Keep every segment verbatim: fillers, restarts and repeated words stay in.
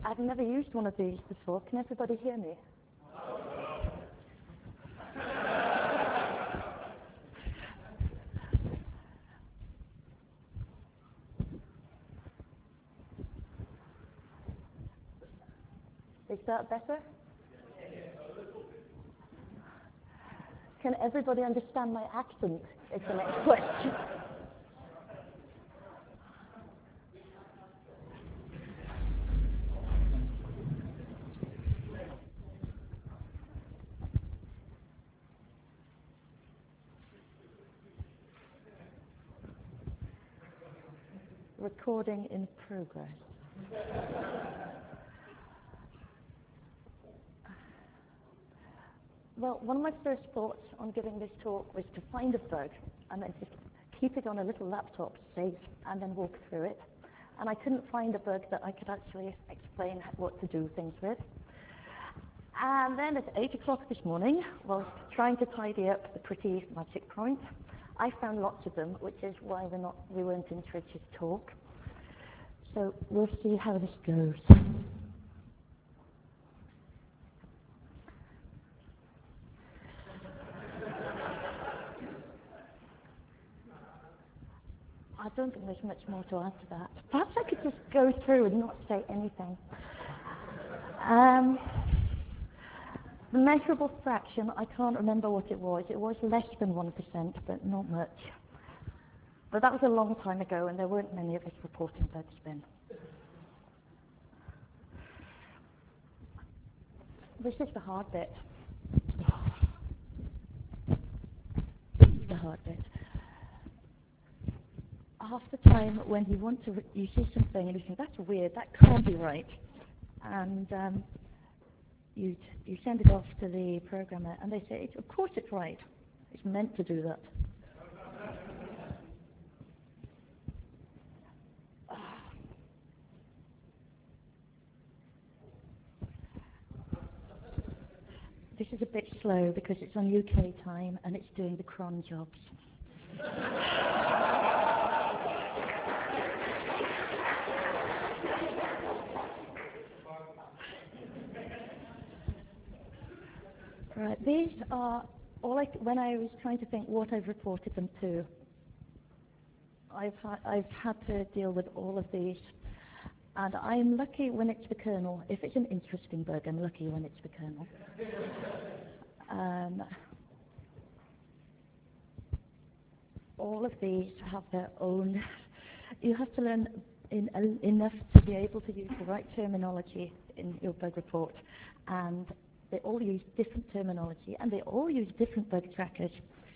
I've never used one of these before. Can everybody hear me? Is that better? Can everybody understand my accent? Is the next question. Recording in progress. Well, one of my first thoughts on giving this talk was to find a bug and then just keep it on a little laptop safe and then walk through it. And I couldn't find a bug that I could actually explain what to do things with. And then at eight o'clock this morning, while trying to tidy up the pretty magic point, I found lots of them, which is why we're not, we weren't in Trich's talk. So we'll see how this goes. I don't think there's much more to add to that. Perhaps I could just go through and not say anything. Um, the measurable fraction, I can't remember what it was. It was less than one percent, but not much. But that was a long time ago, and there weren't many of us reporting bugs then. This is the hard bit. The hard bit. Half the time when you want to, re- you see something and you think, that's weird, that can't be right. And um, you you send it off to the programmer and they say, of course it's right. It's meant to do that. This is a bit slow because it's on U K time and it's doing the cron jobs. Right, these are all I, when I was trying to think what I've reported them to, I've, ha- I've had to deal with all of these. And I'm lucky when it's the kernel. If it's an interesting bug, I'm lucky when it's the kernel. um, all of these have their own. You have to learn in, uh, enough to be able to use the right terminology in your bug report. And they all use different terminology, and they all use different bug trackers.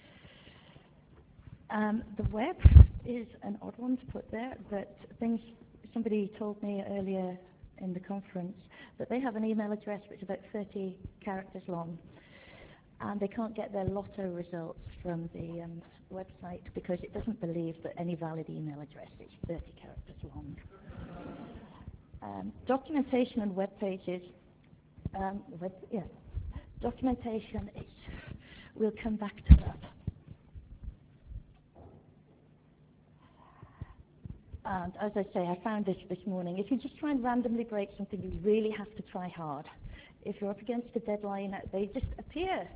Um, the web is an odd one to put there, but things. Somebody told me earlier in the conference that they have an email address which is about thirty characters long, and they can't get their lotto results from the um, website because it doesn't believe that any valid email address is thirty characters long. Um, documentation and web pages. Um, web, yeah, documentation is. We'll come back to that. And as I say, I found this this morning. If you just try and randomly break something, you really have to try hard. If you're up against a deadline, they just appear.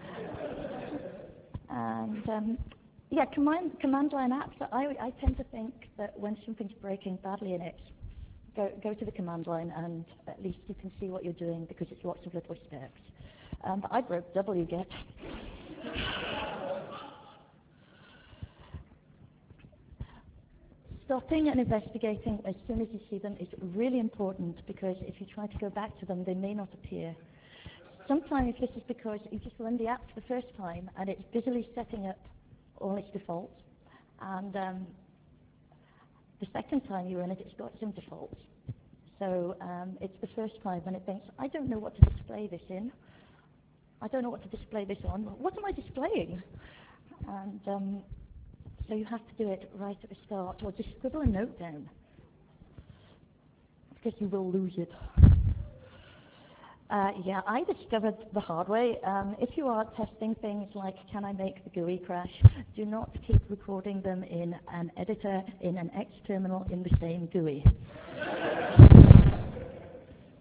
and um, yeah, command, command line apps, I, I tend to think that when something's breaking badly in it, go, go to the command line and at least you can see what you're doing because it's lots of little steps. Um, but I broke wget. Stopping and investigating as soon as you see them is really important because if you try to go back to them, they may not appear. Sometimes this is because you just run the app for the first time and it's busily setting up all its defaults. And um, the second time you run it, it's got some defaults. So um, it's the first time when it thinks, I don't know what to display this in. I don't know what to display this on. What am I displaying? And um, So you have to do it right at the start, or just scribble a note down, because you will lose it. Uh, yeah, I discovered the hard way. Um, if you are testing things like, can I make the G U I crash, do not keep recording them in an editor, in an X terminal, in the same G U I.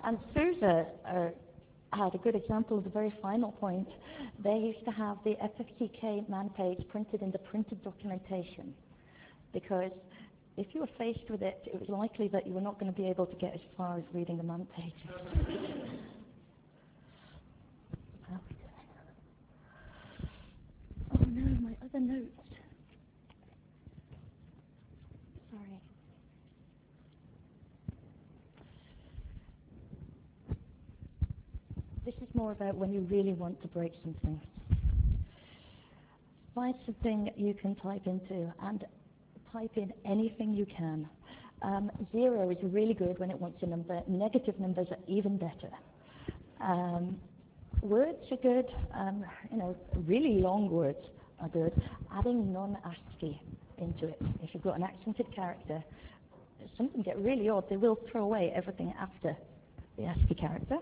And SUSE uh, had a good example of the very final point. They used to have the F F T K man page printed in the printed documentation, because if you were faced with it, it was likely that you were not going to be able to get as far as reading the man pages. Oh no, my other notes. Sorry. This is more about when you really want to break something. Find something you can type into and type in anything you can. Um, zero is really good when it wants a number. Negative numbers are even better. Um, words are good. Um, you know, really long words are good. Adding non-ASCII into it. If you've got an accented character, some of them get really odd. They will throw away everything after the ASCII character.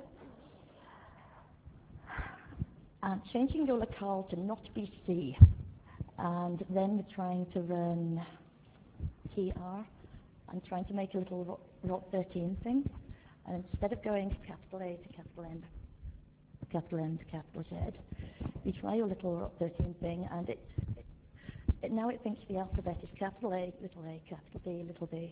And changing your locale to not B C, and then trying to run T R, and trying to make a little R O T thirteen thing, and instead of going capital A to capital N, capital N to capital Z, you try your little R O T thirteen thing, and it, it, it now it thinks the alphabet is capital A, little a, capital B, little b.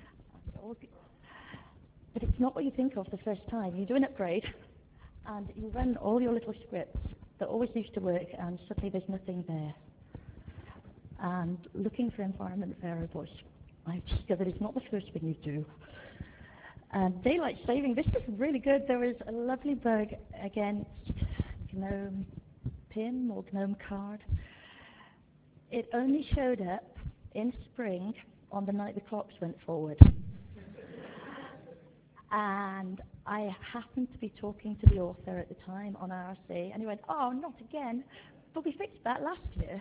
But it's not what you think of the first time. You do an upgrade, and you run all your little scripts that always used to work, and suddenly there's nothing there. And looking for environment variables, I've discovered it's not the first thing you do. And daylight saving, this is really good. There was a lovely bug against GNOME P I M or GNOME Card. It only showed up in spring on the night the clocks went forward. And I happened to be talking to the author at the time on R C, and he went, "Oh, not again, but we fixed that last year."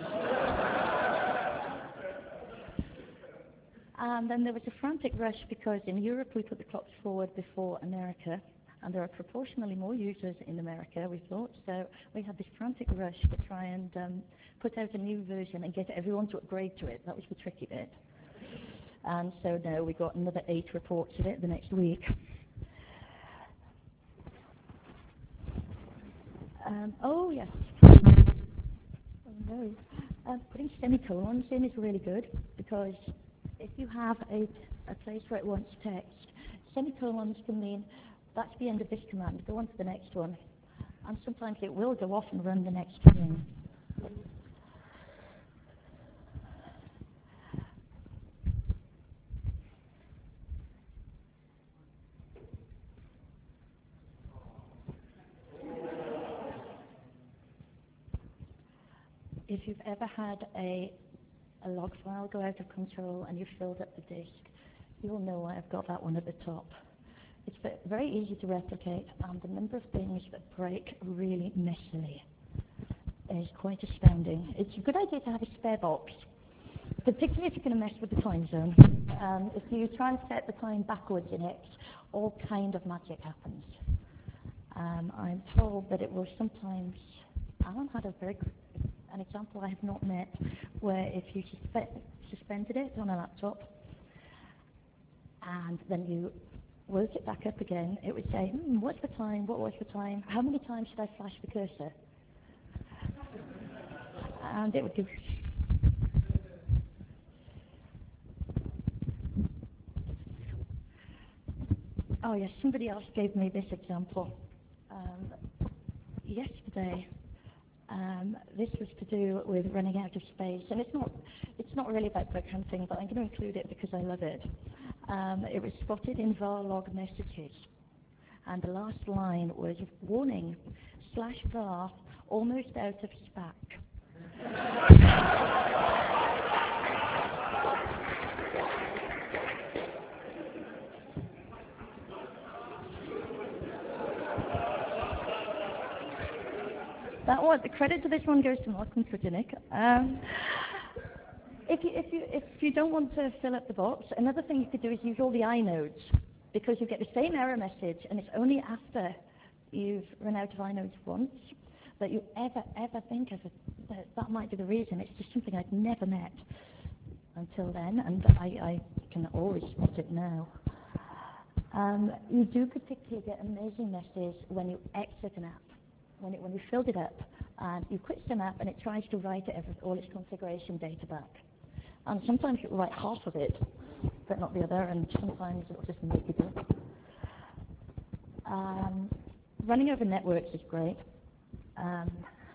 And then there was a frantic rush because in Europe we put the clocks forward before America, and there are proportionally more users in America, we thought, so we had this frantic rush to try and um, put out a new version and get everyone to upgrade to it. That was the tricky bit. And so now we got another eight reports of it the next week. Um, oh yes. Oh no. Um, putting semicolons in is really good, because if you have a, a place where it wants text, semicolons can mean that's the end of this command, go on to the next one. And sometimes it will go off and run the next thing. If you've ever had a, a log file go out of control and you've filled up the disk, you'll know why I've got that one at the top. It's very easy to replicate, and the number of things that break really messily is quite astounding. It's a good idea to have a spare box, particularly if you're going to mess with the time zone. Um, if you try and set the time backwards in X, all kind of magic happens. Um, I'm told that it will sometimes, Alan had a very an example I have not met, where if you suspe suspended it on a laptop and then you woke it back up again, it would say, hmm, what's the time, what was the time, how many times should I flash the cursor? And it would give... Oh yes, somebody else gave me this example um, yesterday. Um, this was to do with running out of space, and it's not, it's not really about bug hunting, but I'm going to include it because I love it. Um, it was spotted in var log messages, and the last line was, warning, slash var, almost out of spac. That one, the credit to this one goes to Malcolm Trudinick. Um, if, you, if, you, if you don't want to fill up the box, another thing you could do is use all the inodes, because you get the same error message, and it's only after you've run out of inodes once that you ever, ever think of it. That, that might be the reason. It's just something I'd never met until then, and I, I can always spot it now. Um, you do particularly get amazing messes when you exit an app. When, it, when you filled it up, and you quit some app and it tries to write every, all its configuration data back. And sometimes it will write half of it, but not the other, and sometimes it will just make it up. Um, running over networks is great. Um,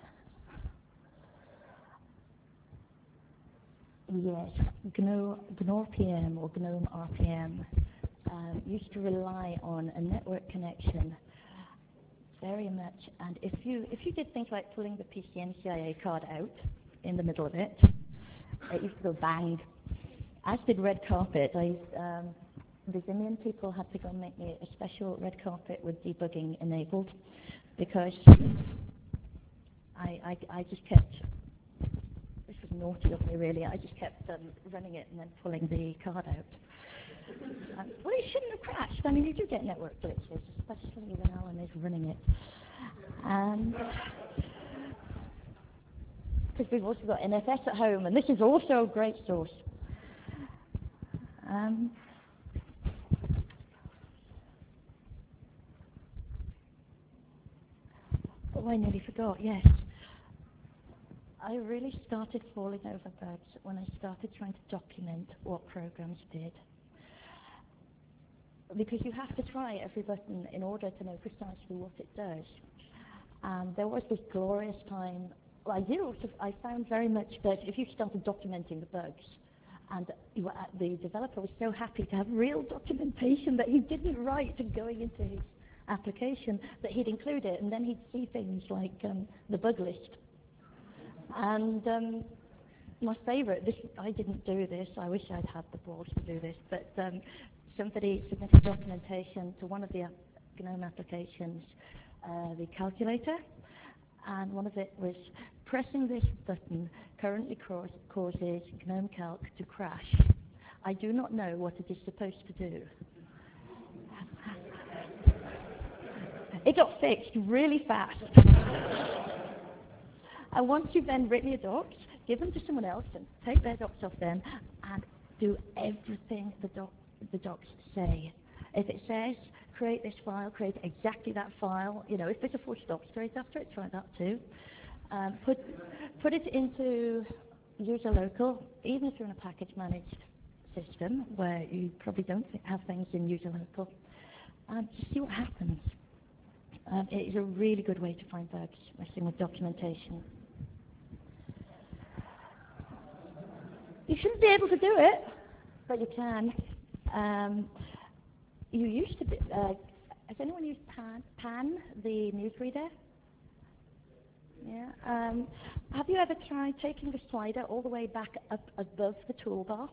yes, GNOME, GNOME P M or GNOME R P M um, used to rely on a network connection very much, and if you if you did things like pulling the P C N C I A card out in the middle of it, it used to go bang. As did Red Carpet. I um, the Vimian people had to go and make me a special Red Carpet with debugging enabled, because I I, I just kept, this was naughty of me really, I just kept um, running it and then pulling the card out. Um, well, it shouldn't have crashed. I mean, you do get network glitches, especially when Alan is running it. And because we've also got N F S at home, and this is also a great source. Um, oh, I nearly forgot, yes. I really started falling over bugs when I started trying to document what programs did. Because you have to try every button in order to know precisely what it does. Um, there was this glorious time, well, I did also, I found very much that if you started documenting the bugs, and you were, the developer was so happy to have real documentation that he didn't write going into his application, that he'd include it, and then he'd see things like um, the bug list. And um, my favorite, this, I didn't do this, I wish I'd had the balls to do this, but um, somebody submitted documentation to one of the GNOME applications, uh, the calculator, and one of it was pressing this button currently cause, causes GNOME Calc to crash. I do not know what it is supposed to do. It got fixed really fast. And once you've then written your docs, give them to someone else and take their docs off them and do everything the, doc, the docs say. If it says, create this file, create exactly that file. You know, if there's a full stop straight after it, try that too. Um, put, put it into user local, even if you're in a package managed system where you probably don't have things in user local. Um, just see what happens. Um, it is a really good way to find bugs, messing with documentation. You shouldn't be able to do it, but you can. Um, you used to be, uh, has anyone used Pan, Pan, the newsreader? Yeah. Um, have you ever tried taking the slider all the way back up above the toolbar?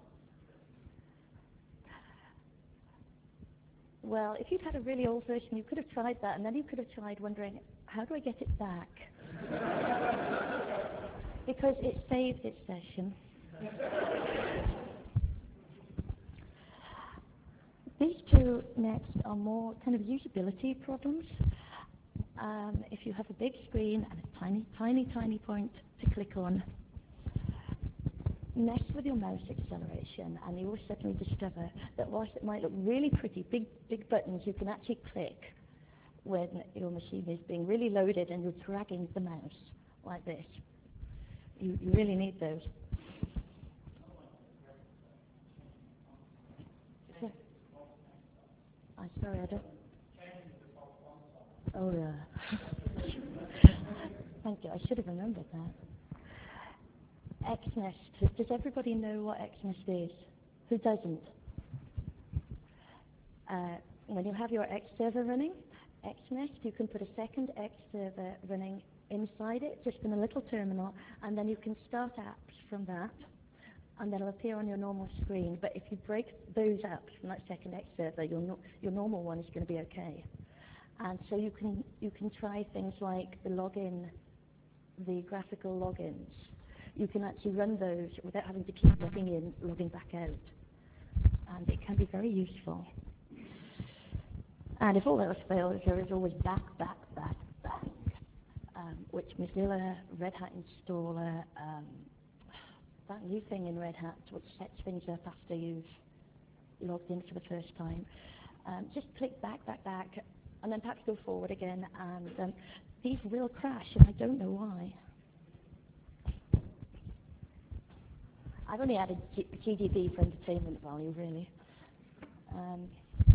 Well, if you'd had a really old version, you could have tried that, and then you could have tried wondering, how do I get it back? Because it saved its session. These two next are more kind of usability problems. Um, if you have a big screen and a tiny, tiny, tiny point to click on, mess with your mouse acceleration, and you will suddenly discover that whilst it might look really pretty, big, big buttons you can actually click when your machine is being really loaded and you're dragging the mouse like this. You, you really need those. So, I'm sorry, I don't. Oh yeah. Thank you. I should have remembered that. XNest. Does everybody know what XNest is? Who doesn't? Uh, when you have your X server running, XNest, you can put a second X server running inside it, just in a little terminal, and then you can start apps from that, and they'll appear on your normal screen. But if you break those apps from that second X server, your, no, your normal one is going to be okay. And so you can, you can try things like the login, the graphical logins. You can actually run those without having to keep logging in, logging back out. And it can be very useful. And if all else fails, there is always back, back, back, back, um, which Mozilla, Red Hat Installer, um, that new thing in Red Hat which sets things up after you've logged in for the first time. Um, just click back, back, back, and then perhaps go forward again, and um, these will crash, and I don't know why. I've only added G- GDB for entertainment value, really. Um,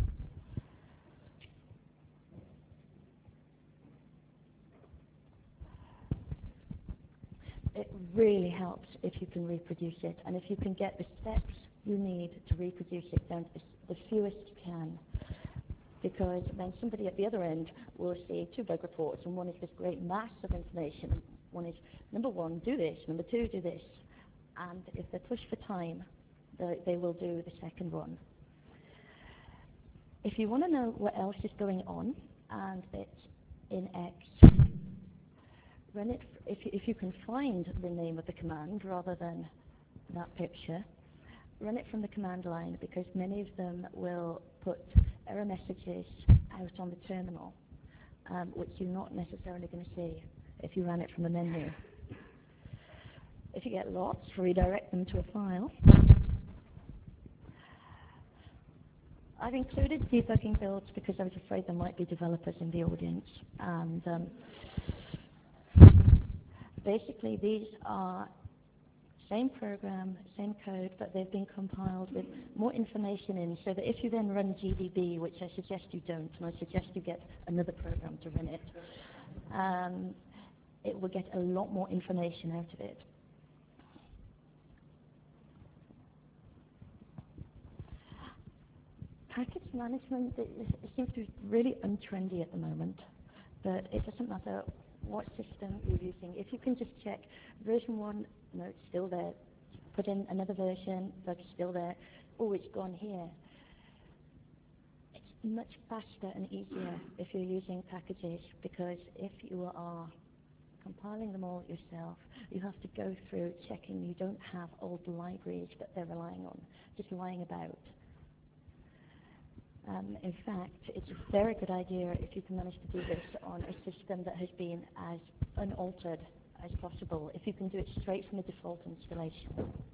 it really helps if you can reproduce it, and if you can get the steps you need to reproduce it down to the fewest you can. Because then somebody at the other end will see two bug reports, and one is this great mass of information. One is, number one, do this, number two, do this. And if they're pushed for time, they, they will do the second one. If you want to know what else is going on, and it's in X, run it, if, if you can find the name of the command rather than that picture, run it from the command line, because many of them will put error messages out on the terminal, um, which you're not necessarily going to see if you ran it from the menu. If you get lots, redirect them to a file. I've included debugging builds because I was afraid there might be developers in the audience. And um, basically, these are same program, same code, but they've been compiled with more information in, so that if you then run G D B, which I suggest you don't, and I suggest you get another program to run it, um, it will get a lot more information out of it. Package management, it, it seems to be really untrendy at the moment, but it doesn't matter what system you're using. If you can just check version one, no, it's still there. Put in another version, bug's still there. Oh, it's gone here. It's much faster and easier if you're using packages, because if you are compiling them all yourself, you have to go through checking you don't have old libraries that they're relying on, just lying about. Um, in fact, it's a very good idea if you can manage to do this on a system that has been as unaltered as possible, if you can do it straight from the default installation.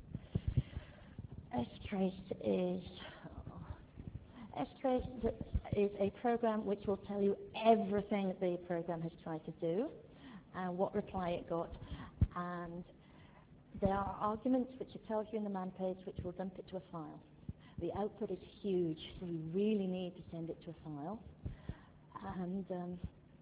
strace is strace is a program which will tell you everything the program has tried to do and what reply it got, and there are arguments which it tells you in the man page which will dump it to a file. The output is huge, so you really need to send it to a file, and um,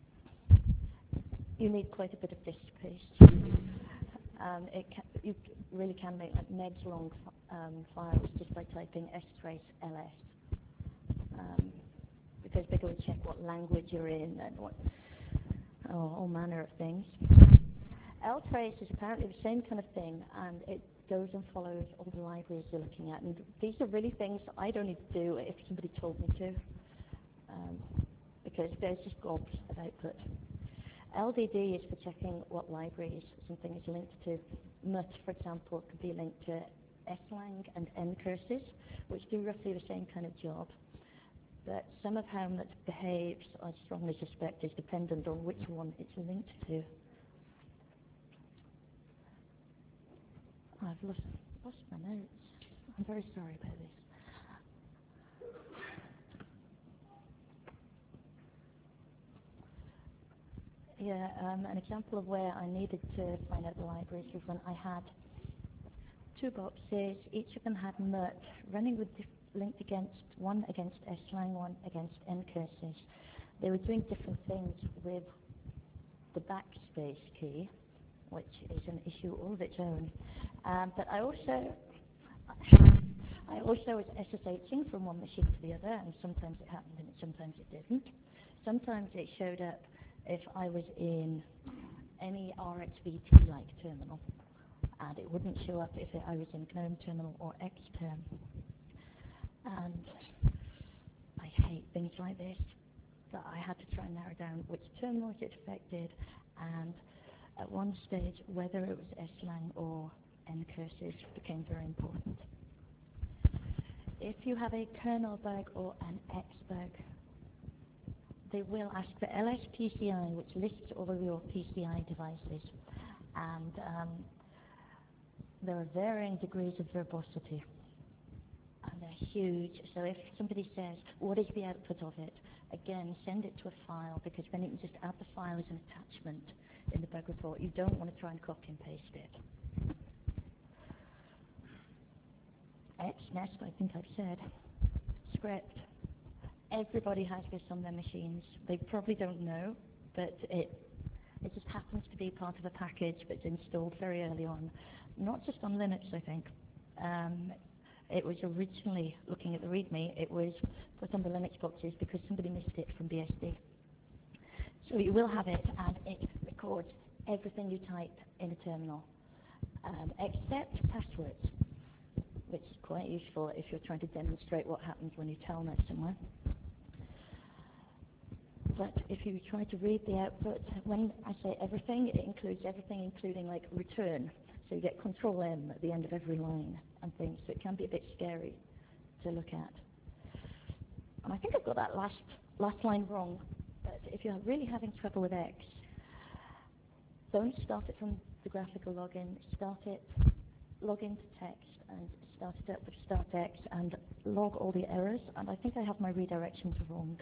you need quite a bit of disk space. Um, it can, you really can make like megs long um, files just by typing strace ls, um, because they go and check what language you're in and what oh, all manner of things. Ltrace is apparently the same kind of thing, and it goes and follows all the libraries you're looking at. And these are really things I'd only do if somebody told me to, um, because there's just gobs of output. L D D is for checking what libraries something is linked to. M U T, for example, could be linked to slang and ncurses, which do roughly the same kind of job. But some of how M U T behaves, I strongly suspect, is dependent on which one it's linked to. I've lost, lost my notes. I'm very sorry about this. Yeah, um, an example of where I needed to find out the libraries was when I had two boxes. Each of them had M U T running with linked against one against slang, one against ncurses. They were doing different things with the backspace key, which is an issue all of its own. Um, but I also, I also was SSHing from one machine to the other, and sometimes it happened and sometimes it didn't. Sometimes it showed up if I was in any R X V T-like terminal, and it wouldn't show up if I was in GNOME terminal or Xterm. And I hate things like this, that I had to try and narrow down which terminals it affected, and at one stage, whether it was slang or ncurses became very important. If you have a kernel bug or an X bug, they will ask for L S P C I, which lists all of your P C I devices, and um, there are varying degrees of verbosity, and they're huge. So if somebody says, what is the output of it? Again, send it to a file, because then you can just add the file as an attachment in the bug report. You don't want to try and copy and paste it. X nest, I think I've said. Script. Everybody has this on their machines. They probably don't know, but it it just happens to be part of a package that's installed very early on. Not just on Linux, I think. Um, it was originally, looking at the README, it was put on the Linux boxes because somebody missed it from B S D. So you will have it, and it records everything you type in a terminal, um, except passwords, which is quite useful if you're trying to demonstrate what happens when you telnet somewhere. But if you try to read the output, when I say everything, it includes everything, including like return. So you get Control M at the end of every line and things. So it can be a bit scary to look at. And I think I've got that last last line wrong. But if you're really having trouble with X, don't start it from the graphical login. Start it, log into text, and start it up with StartX and log all the errors. And I think I have my redirections wrong.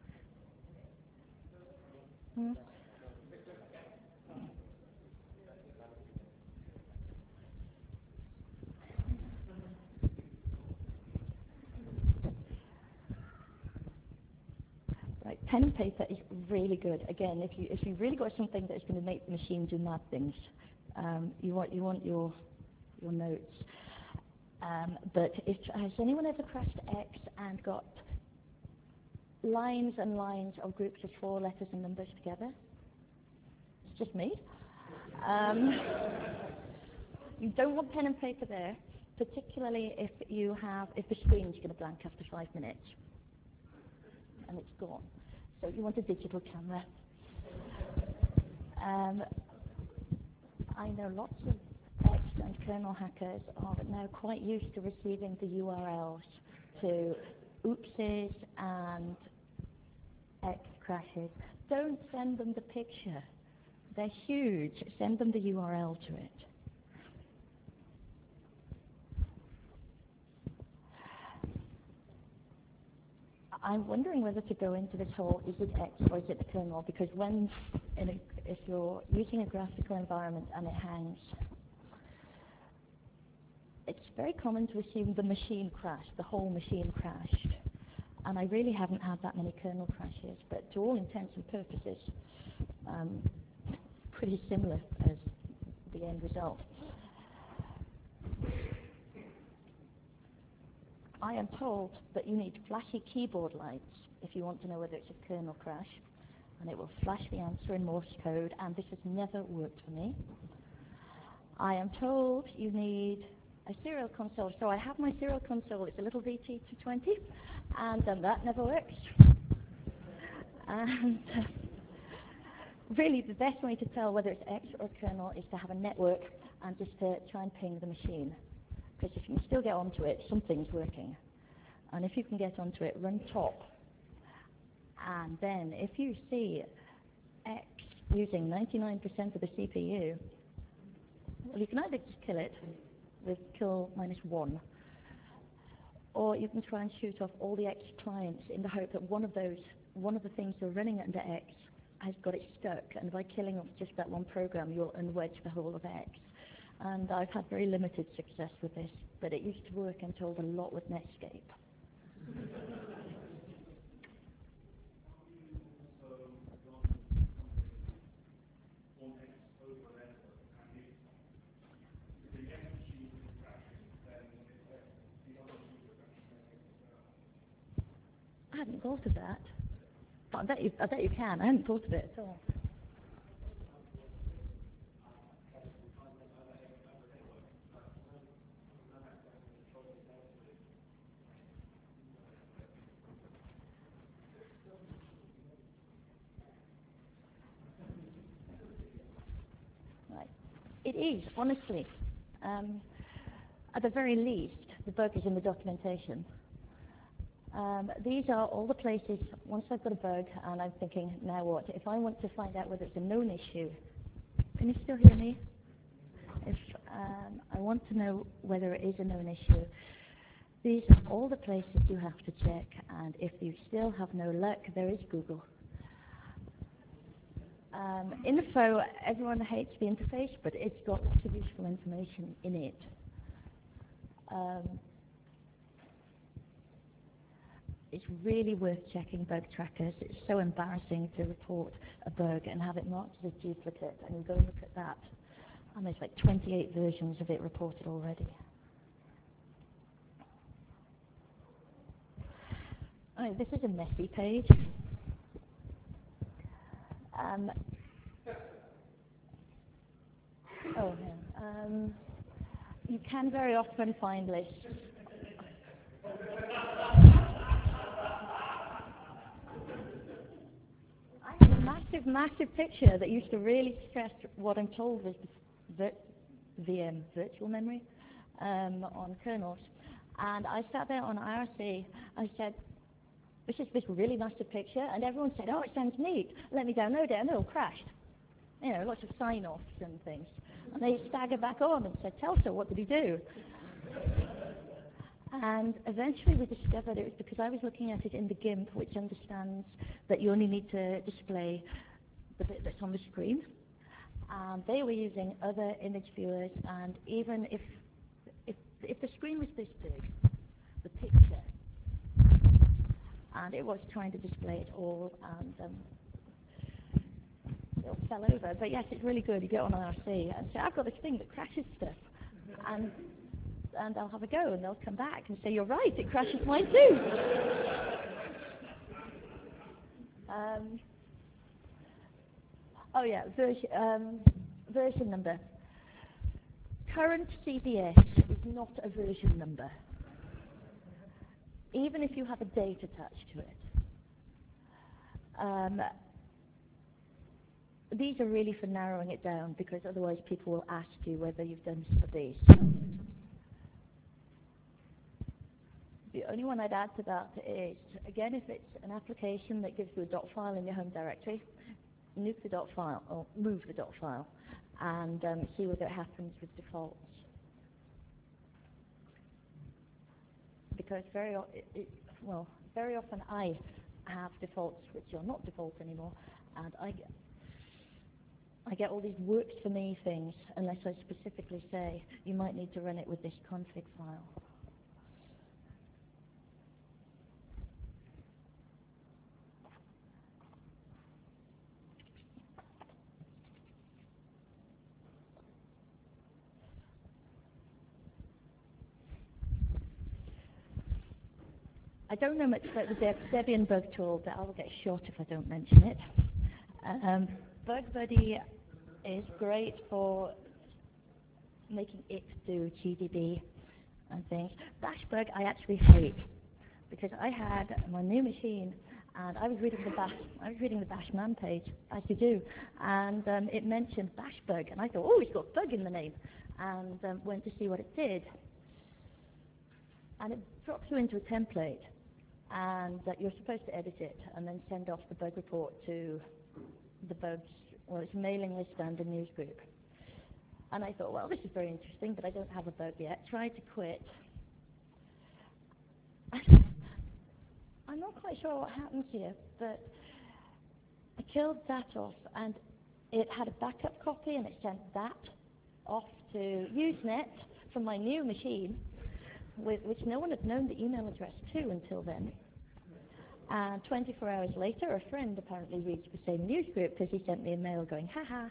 Hmm? Right, pen and paper is really good. Again, if you if you really got something that's going to make the machine do mad things, um, you want you want your your notes. Um, but if has anyone ever pressed X and got lines and lines of groups of four letters and numbers together? It's just me. Um, you don't want pen and paper there, particularly if you have if the screen's going to blank after five minutes and it's gone. So you want a digital camera. Um, I know lots of X and kernel hackers are now quite used to receiving the U R Ls to oopses and X crashes. Don't send them the picture. They're huge. Send them the U R L to it. I'm wondering whether to go into this whole, is it X or is it the kernel? Because when, in a, if you're using a graphical environment and it hangs, it's very common to assume the machine crashed, the whole machine crashed. And I really haven't had that many kernel crashes, but to all intents and purposes, um, pretty similar as the end result. I am told that you need flashy keyboard lights if you want to know whether it's a kernel crash, and it will flash the answer in Morse code, and this has never worked for me. I am told you need a serial console. So I have my serial console. It's a little V T two twenty, and um, that never works. And uh, really, the best way to tell whether it's X or kernel is to have a network and just to try and ping the machine. Because if you can still get onto it, something's working. And if you can get onto it, run top. And then if you see X using ninety-nine percent of the C P U, well, you can either just kill it with kill minus one, or you can try and shoot off all the X clients in the hope that one of those, one of the things you're running under X has got it stuck, and by killing off just that one program, you'll unwedge the whole of X. And I've had very limited success with this, but it used to work, I'm told, a lot with Netscape. I hadn't thought of that. But I bet you, I bet you can. I hadn't thought of it at all. Right. It is, honestly. Um, at the very least, the bug is in the documentation. Um, these are all the places, once I've got a bug and I'm thinking, now what? If I want to find out whether it's a known issue, can you still hear me? If um, I want to know whether it is a known issue, These are all the places you have to check, and if you still have no luck, there is Google. Um, info, everyone hates the interface, but it's got lots of useful information in it. Um, it's really worth checking bug trackers. It's so embarrassing to report a bug and have it marked as a duplicate, and you go and look at that, and there's like twenty-eight versions of it reported already. Oh, this is a messy page. Um, oh, yeah. Um, you can very often find lists. I have a massive, massive picture that used to really stress what I'm told was the V M, virtual memory, um, on kernels. And I sat there on I R C, I said, this is this really massive picture, and everyone said, oh, it sounds neat. Let me download it, and it all crashed. You know, lots of sign-offs and things. And they staggered back on and said, Telsa, what did he do? And eventually we discovered it was because I was looking at it in the GIMP, which understands that you only need to display the bit that's on the screen. And they were using other image viewers, and even if, if, if the screen was this big, the picture, and it was trying to display it all, and um, it all fell over. But yes, it's really good. You get on I R C and say, I've got this thing that crashes stuff, and and I'll have a go, and they'll come back and say, you're right, it crashes mine too. um, oh yeah, version, um, version number. Current C D S is not a version number, even if you have a date attached to it. Um, these are really for narrowing it down, because otherwise people will ask you whether you've done some of these. The only one I'd add to that is, again, if it's an application that gives you a dot file in your home directory, nuke the dot file, or move the dot file, and um, see whether it happens with defaults. Because very, o it, it, well, very often I have defaults which are not default anymore, and I get, I get all these works for me things, unless I specifically say, you might need to run it with this config file. I don't know much about the Debian bug tool, but I will get shot if I don't mention it. Um, BugBuddy is great for making it do G D B and things. Bashbug I actually hate, because I had my new machine and I was reading the Bash, I was reading the Bash man page, as you do, and um, it mentioned Bashbug, and I thought, oh, it's got bug in the name, and um, went to see what it did, and it drops you into a template, and uh, you're supposed to edit it and then send off the bug report to the bugs, well, it's a mailing list and a news group. And I thought, well, this is very interesting, but I don't have a bug yet. Tried to quit. I'm not quite sure what happens here, but I killed that off, and it had a backup copy, and it sent that off to Usenet from my new machine, with which no one had known the email address to until then. And twenty-four hours later, a friend apparently reached the same news group because he sent me a mail going, haha.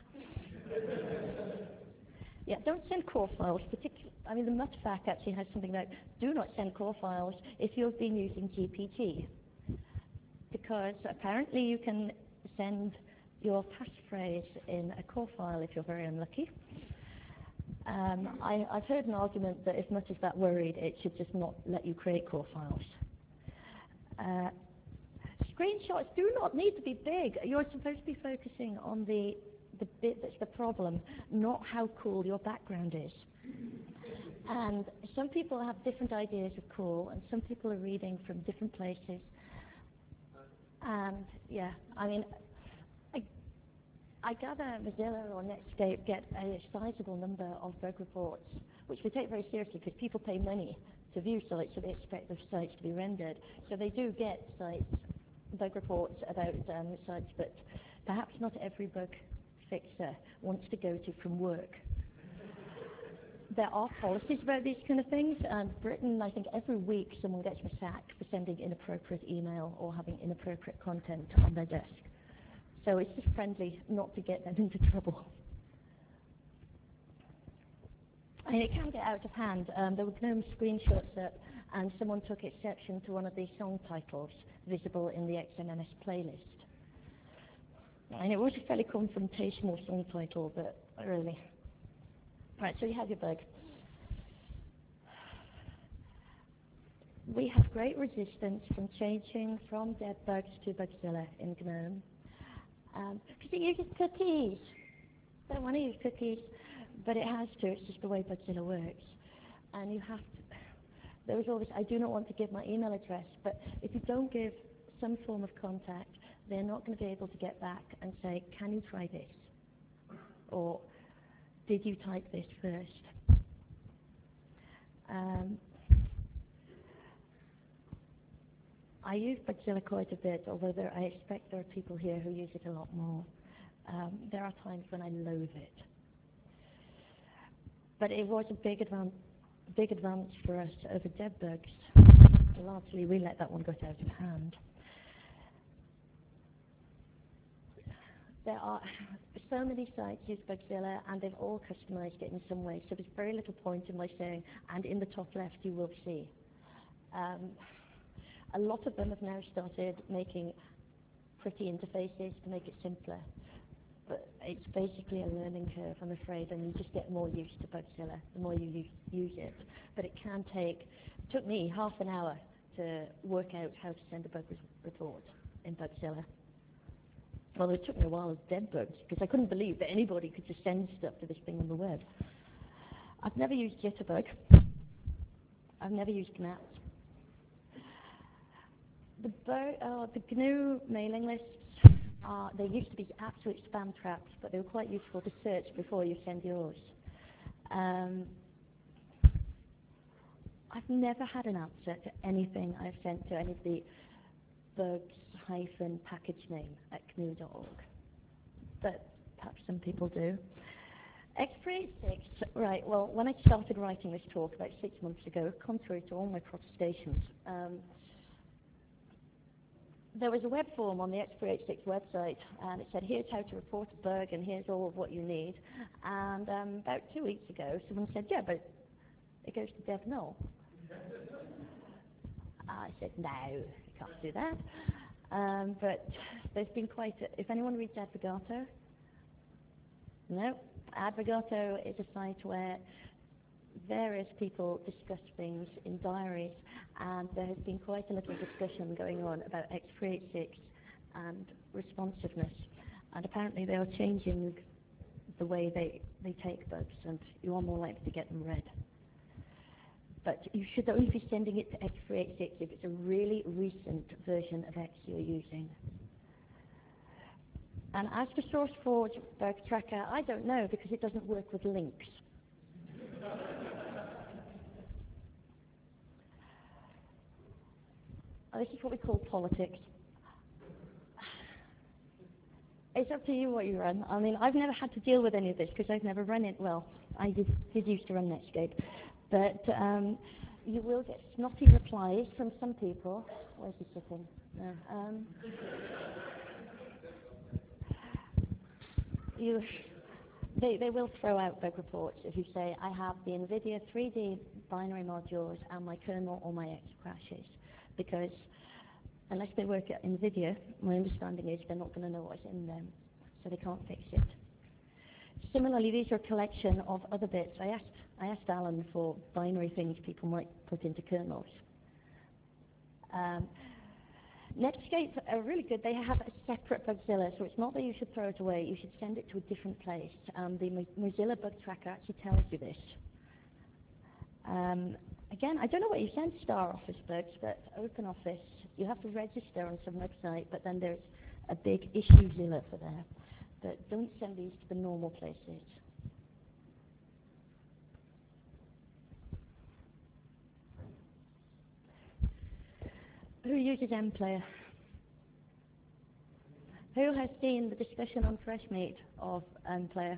Yeah, don't send core files, particularly, I mean, the Mutfac actually has something like, do not send core files if you've been using G P G. Because apparently you can send your passphrase in a core file if you're very unlucky. Um, I, I've heard an argument that if Mutt is that worried, it should just not let you create core files. Uh, screenshots do not need to be big. You're supposed to be focusing on the, the bit that's the problem, not how cool your background is. And some people have different ideas of cool, and some people are reading from different places. And yeah, I mean, I, I gather Mozilla or Netscape get a sizable number of bug reports, which we take very seriously because people pay money to view sites, so they expect their sites to be rendered. So they do get sites, bug reports about um, sites, but perhaps not every bug fixer wants to go to from work. There are policies about these kind of things, and Britain, I think every week someone gets sacked for sending inappropriate email or having inappropriate content on their desk. So it's just friendly not to get them into trouble. And it can get out of hand. Um, there were GNOME screenshots up, and someone took exception to one of the song titles visible in the X M M S playlist. And it was a fairly confrontational song title, but really. Right, so you have your bug. We have great resistance from changing from debbugs to Bugzilla in GNOME. Um, because it uses cookies. Don't want to use cookies, but it has to. It's just the way Bugzilla works. And you have to. There was always, I do not want to give my email address, but if you don't give some form of contact, they're not going to be able to get back and say, can you try this? Or, did you type this first? Um, I use Bugzilla quite a bit, although there, I expect there are people here who use it a lot more. Um, there are times when I loathe it. But it was a big, advan big advance for us over debbugs. Largely, we let that one get out of hand. There are so many sites use Bugzilla, and they've all customized it in some way, so there's very little point in my saying, and in the top left you will see. Um, a lot of them have now started making pretty interfaces to make it simpler, but it's basically a learning curve, I'm afraid, and you just get more used to Bugzilla the more you use, use it. But it can take, it took me half an hour to work out how to send a bug report in Bugzilla. Well, it took me a while with debbugs, because I couldn't believe that anybody could just send stuff to this thing on the web. I've never used Jitterbug. I've never used Gnats. The, uh, the G N U mailing lists, are, they used to be absolute spam traps, but they were quite useful to search before you send yours. Um, I've never had an answer to anything I've sent to any of the bugs hyphen package name at G N U dot org, but perhaps some people do. X three eighty-six, right, well, when I started writing this talk about six months ago, contrary to all my protestations, um, there was a web form on the X three eighty-six website, and it said, here's how to report a bug, and here's all of what you need. And um, about two weeks ago, someone said, yeah, but it goes to dev null. I said, no, you can't do that. Um, but there's been quite a, if anyone reads Advogato, no, Advogato is a site where various people discuss things in diaries, and there has been quite a little discussion going on about X three eighty-six and responsiveness, and apparently they are changing the way they, they take bugs, and you are more likely to get them read. But you should only be sending it to X three eighty-six if it's a really recent version of X you're using. And as for SourceForge Bug Tracker, I don't know, because it doesn't work with links. This is what we call politics. It's up to you what you run. I mean, I've never had to deal with any of this, because I've never run it. Well, I did, did used to run Netscape. But um, you will get snotty replies from some people. Where's he sitting? No. Um, you, they, they will throw out bug reports if you say, I have the NVIDIA three D binary modules and my kernel or my X crashes. Because unless they work at NVIDIA, my understanding is they're not going to know what's in them, so they can't fix it. Similarly, these are a collection of other bits. I asked, I asked Alan for binary things people might put into kernels. Um, Netscape are really good. They have a separate Bugzilla, so it's not that you should throw it away. You should send it to a different place. Um, the Mo Mozilla Bug Tracker actually tells you this. Um, again, I don't know what you send StarOffice bugs, but OpenOffice, you have to register on some website, but then there's a big IssueZilla for there. But don't send these to the normal places. Who uses MPlayer? Who has seen the discussion on fresh meat of MPlayer?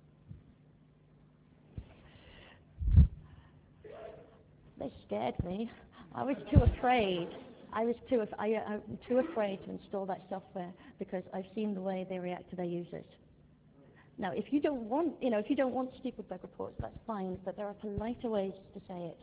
They scared me. I was too afraid. I was too, af- I, uh, I'm too afraid to install that software because I've seen the way they react to their users. Now, if you don't want, you know, if you don't want stupid bug reports, that's fine, but there are politer ways to say it.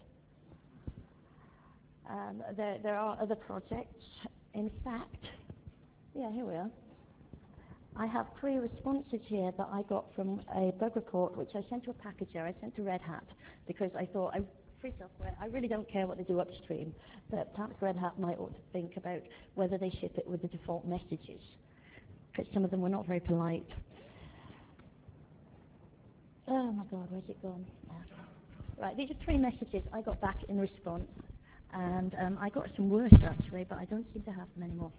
Um, there, there are other projects. In fact, yeah, here we are. I have three responses here that I got from a bug report, which I sent to a packager. I sent to Red Hat because I thought, I, free software, I really don't care what they do upstream, but perhaps Red Hat might ought to think about whether they ship it with the default messages, because some of them were not very polite. Oh my God, where's it gone? Ah. Right, these are three messages I got back in response, and um, I got some worse actually, but I don't seem to have them anymore.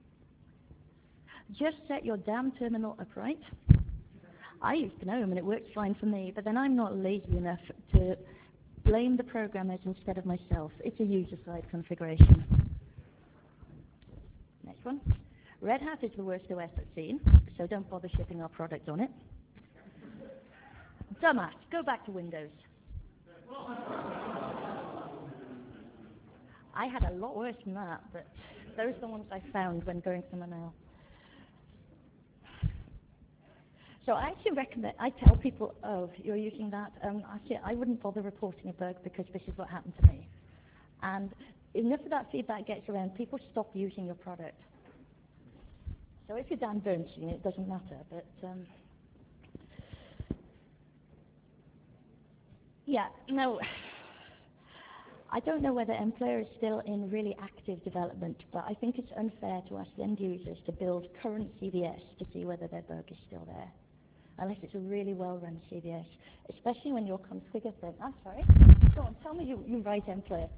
Just set your damn terminal upright. I use GNOME and it works fine for me, but then I'm not lazy enough to blame the programmers instead of myself. It's a user-side configuration. Next one. Red Hat is the worst O S I've seen, so don't bother shipping our product on it. Dumbass, go back to Windows. I had a lot worse than that, but those are the ones I found when going through my mail. So I actually recommend, I tell people, oh, you're using that. Um, actually, I wouldn't bother reporting a bug because this is what happened to me. And enough of that feedback gets around, people stop using your product. So if you're Dan Bernstein, it doesn't matter. But um, yeah, no, I don't know whether MPlayer is still in really active development, but I think it's unfair to ask end users to build current C V S to see whether their bug is still there, unless it's a really well-run C V S, especially when your configure thing. I'm sorry. Go on, tell me you, you write MPlayer.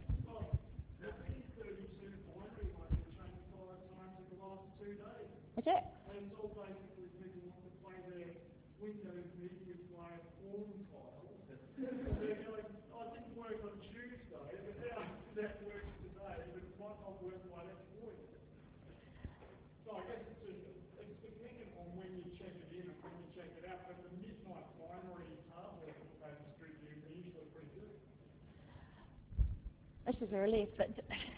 Is it? And it's all basically people want to play their Windows Media Player form file. They're going, I didn't work on Tuesday, but now that works today, but it might not work by next week. So I guess it's, just, it's dependent on when you check it in and when you check it out, but the midnight binary hardware that they distribute are usually pretty good. This is a relief, but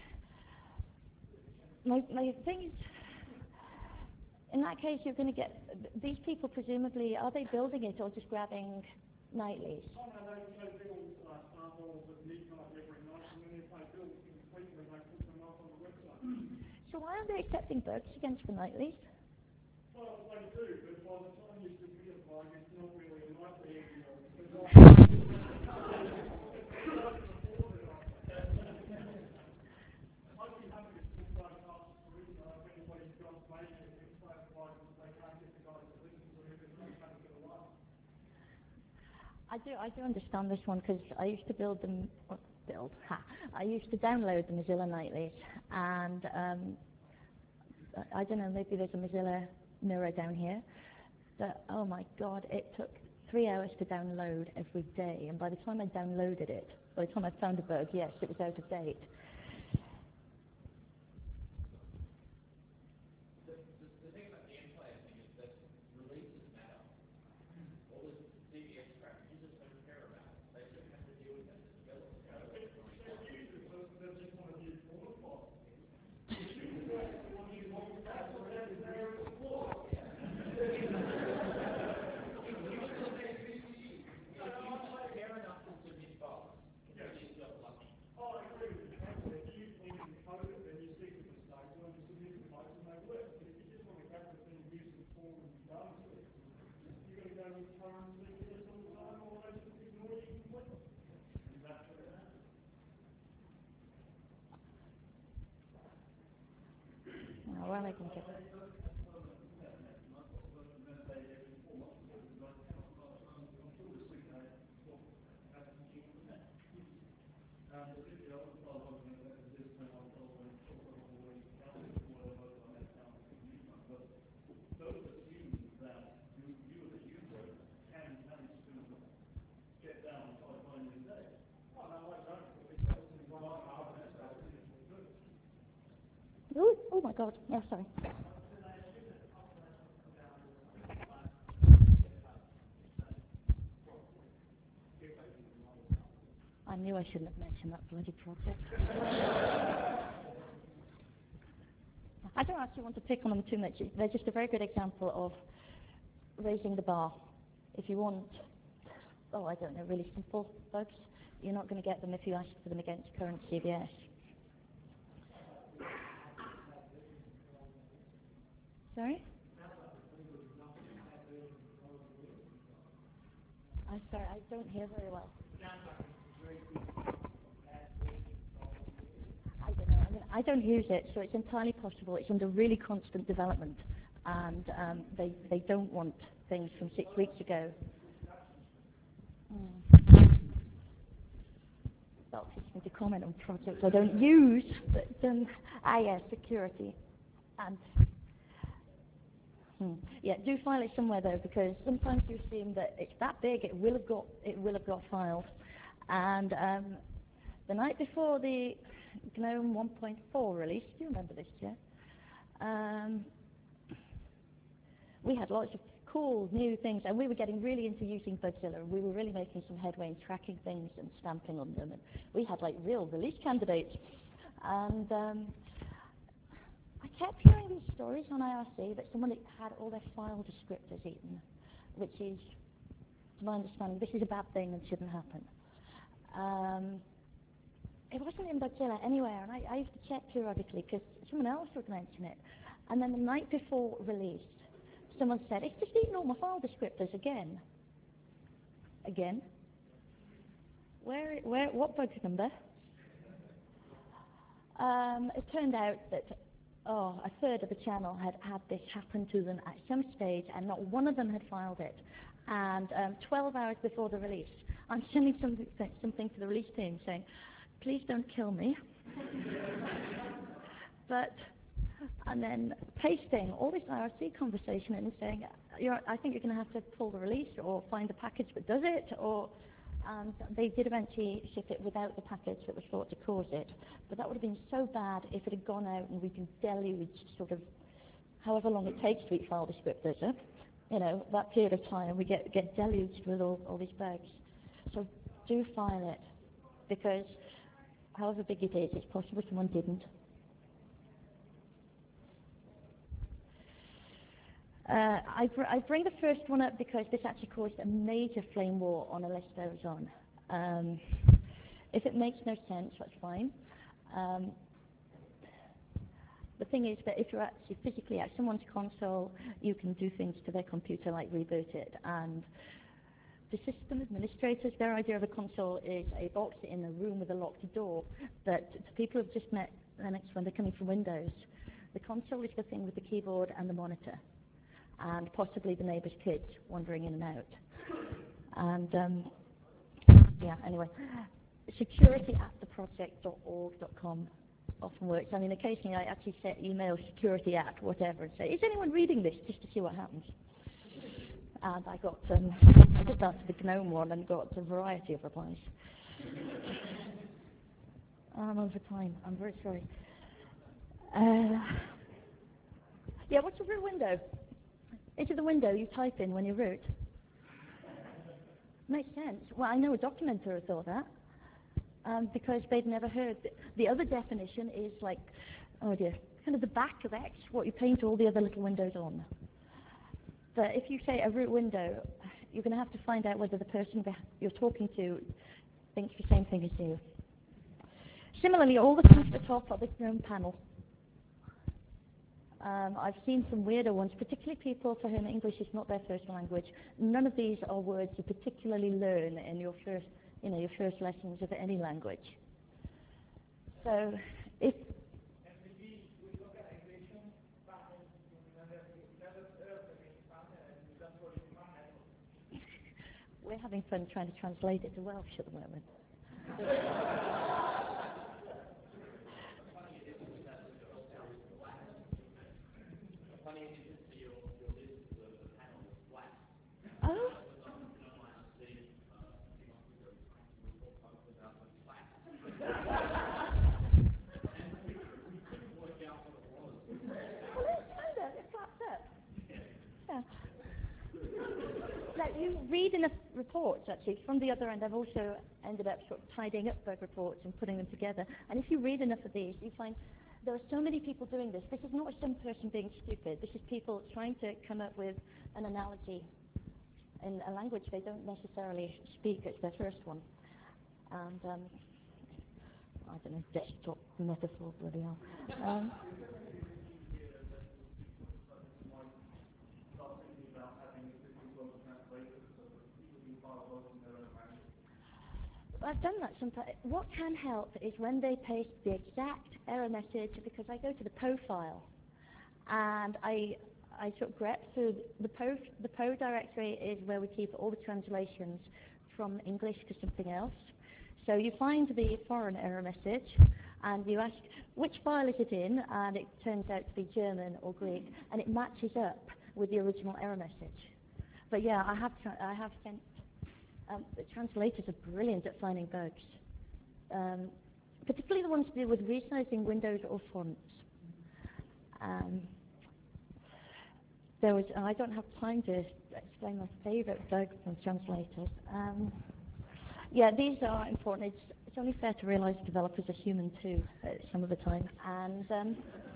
my, my thing is, in that case, you're going to get, these people presumably, are they building it or just grabbing nightlies? Oh no, they, they build uh, samples at midnight every night, and then if they build completely, they put them up on the website. So why aren't they accepting bugs against the nightlies? Well, they do, but by the time you submit a bug, it's not really a nightly anymore. I'd be happy to put those up for you know, if anybody's got maybe a MPlayer bug and they can't get the guys to listen to it, it's not going to get away. I do, I do understand this one because I used to build them, or build, ha, I used to download the Mozilla nightlies, and um, I don't know, maybe there's a Mozilla mirror down here, but oh my God, it took three hours to download every day, and by the time I downloaded it, by the time I found a bug, yes, it was out of date. Oh, well, I can get it. Oh my God, yeah, sorry. I knew I shouldn't have mentioned that bloody project. I don't actually want to pick on them too much. They're just a very good example of raising the bar. If you want, oh, I don't know, really simple bugs, you're not going to get them if you ask for them against current C V S. Sorry? I'm sorry, I don't hear very well. I don't know. I mean, I don't use it, so it's entirely possible. It's under really constant development, and um, they they don't want things from six weeks ago. Mm. Well, it's me to comment on projects I don't use, but um, ah, yeah, security, and hmm, yeah, do file it somewhere though, because sometimes you assume that it's that big, it will have got it will have got filed, and um, the night before the GNOME one point four release, do you remember this, Jeff? Um, we had lots of cool new things, and we were getting really into using Bugzilla, and we were really making some headway in tracking things and stamping on them, and we had like real release candidates, and um, I kept hearing these stories on I R C that someone had all their file descriptors eaten, which is, to my understanding, this is a bad thing and shouldn't happen. Um, It wasn't in Bugzilla anywhere, and I, I used to check periodically because someone else would mention it. And then the night before release, someone said, it's just eating all my file descriptors again. Again? Where, where, what bug number? Um, it turned out that, oh, a third of the channel had had this happen to them at some stage, and not one of them had filed it. And um, twelve hours before the release, I'm sending something, something to the release team saying, please don't kill me. But, and then pasting all this I R C conversation and saying, you're, I think you're going to have to pull the release or find the package that does it, or, and they did eventually ship it without the package that was thought to cause it. But that would have been so bad if it had gone out and we'd been deluged sort of however long it takes to eat file descriptors, huh? You know, that period of time we get, get deluged with all, all these bugs. So do file it, because however big it is, it's possible someone didn't. Uh, I, br I bring the first one up because this actually caused a major flame war on a list I was on. Um, if it makes no sense, that's fine. Um, the thing is that if you're actually physically at someone's console, you can do things to their computer like reboot it. And the system administrators, their idea of a console is a box in a room with a locked door that to people who've just met Linux when they're coming from Windows, the console is the thing with the keyboard and the monitor, and possibly the neighbour's kids wandering in and out. And um, yeah, anyway, security at the project dot org dot com often works. I mean, occasionally I actually set email security at whatever and say, is anyone reading this, just to see what happens. And I got, um, I did that to the GNOME one and got a variety of replies. I'm over time, I'm very sorry. Uh, yeah, what's a root window? Is it the window you type in when you root? Makes sense. Well, I know a documenter who thought that, um, because they'd never heard. Th the other definition is like, oh dear, kind of the back of X, what you paint all the other little windows on. But if you say a root window, you're going to have to find out whether the person you're talking to thinks the same thing as you. Similarly, all the things at the top are the GNOME panel. Um, I've seen some weirder ones, particularly people for whom English is not their first language. None of these are words you particularly learn in your first, you know, your first lessons of any language. So, if we're having fun trying to translate it to Welsh at the moment. Oh. Yeah. Like you read enough reports, actually, from the other end. I've also ended up sort of tidying up bug reports and putting them together. And if you read enough of these, you find there are so many people doing this. This is not some person being stupid. This is people trying to come up with an analogy in a language they don't necessarily speak as their first one. And, um, I don't know, desktop metaphor, bloody hell. Um, I've done that sometimes. What can help is when they paste the exact error message, because I go to the P O file and I I sort of grep through the P O. The P O directory is where we keep all the translations from English to something else. So you find the foreign error message and you ask which file is it in, and it turns out to be German or Greek, and it matches up with the original error message. But yeah, I have tra- I have sent. Um, the translators are brilliant at finding bugs, um, particularly the ones to do with resizing windows or fonts. Um, there was, I don't have time to explain my favourite bug from translators. Um, yeah, these are important. It's, it's only fair to realise developers are human too, uh, some of the time. And um,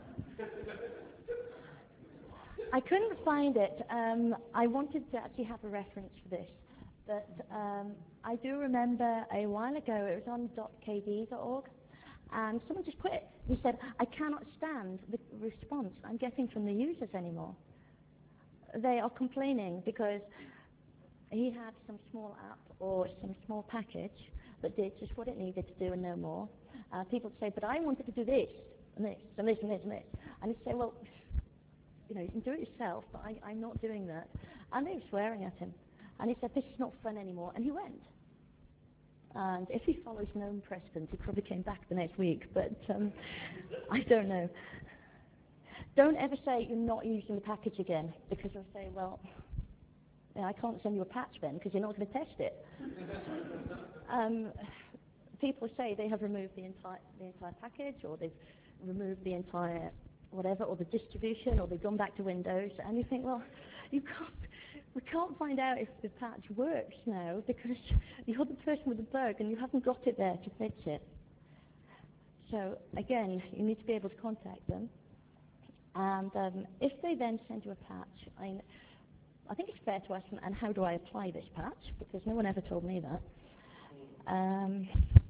I couldn't find it. Um, I wanted to actually have a reference for this. But um, I do remember a while ago, it was on .k d dot org, and someone just put it. He said, I cannot stand the response I'm getting from the users anymore. They are complaining because he had some small app or some small package that did just what it needed to do and no more. Uh, people would say, but I wanted to do this, and this, and this, and this, and this. And he'd say, well, you know, you can do it yourself, but I, I'm not doing that. And they were swearing at him. And he said, this is not fun anymore, and he went. And if he follows known precedent, he probably came back the next week, but um, I don't know. Don't ever say you're not using the package again, because they'll say, well, you know, I can't send you a patch then, because you're not going to test it. um, people say they have removed the entire, the entire package, or they've removed the entire whatever, or the distribution, or they've gone back to Windows, and you think, well, you can't... We can't find out if the patch works now because you're the person with the bug and you haven't got it there to fix it. So again, you need to be able to contact them. And um, if they then send you a patch, I, I think it's fair to ask them, and how do I apply this patch? Because no one ever told me that. Um,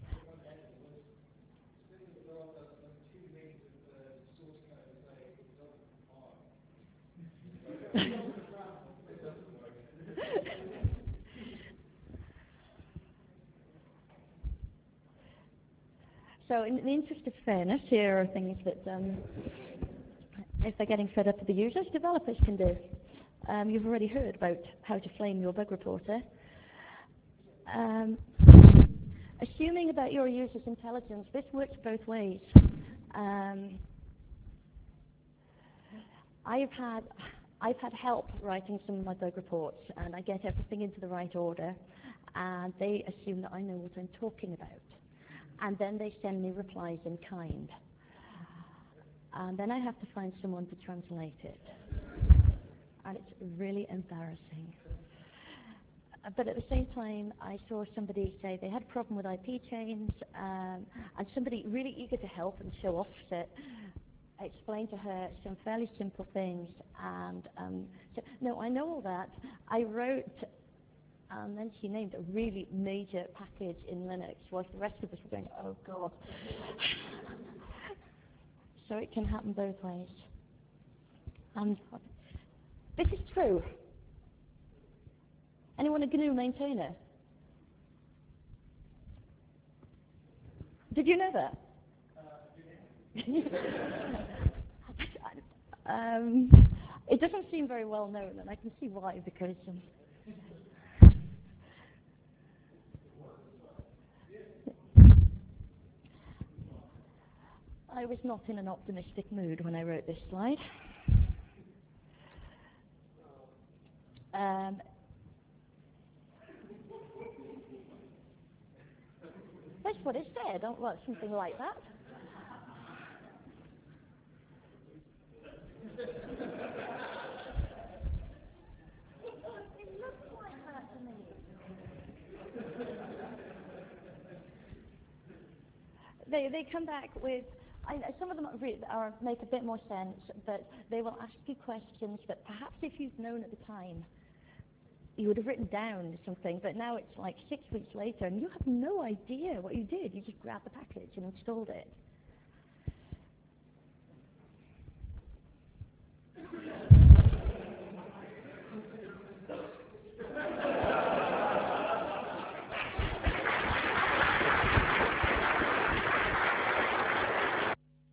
So in the interest of fairness, here are things that, um, if they're getting fed up with the users, developers can do. Um, you've already heard about how to flame your bug reporter. Um, assuming about your user's intelligence, this works both ways. Um, I've had I've had help writing some of my bug reports, and I get everything into the right order, and they assume that I know what I'm talking about. And then they send me replies in kind. And then I have to find someone to translate it. And it's really embarrassing. Uh, But at the same time, I saw somebody say they had a problem with I P chains, um, and somebody really eager to help and show off it explained to her some fairly simple things. And um, so, no, I know all that. I wrote... And then she named a really major package in Linux, whilst the rest of us were going, oh God. So it can happen both ways. And this is true. Anyone a G N U maintainer? Did you know that? um, it doesn't seem very well known, and I can see why, because... Um, I was not in an optimistic mood when I wrote this slide. Um, that's what it said, oh, well, something like that. they, they come back with, I, some of them are, re- are make a bit more sense, but they will ask you questions that perhaps if you'd known at the time, you would have written down something, but now it's like six weeks later and you have no idea what you did. You just grabbed the package and installed it.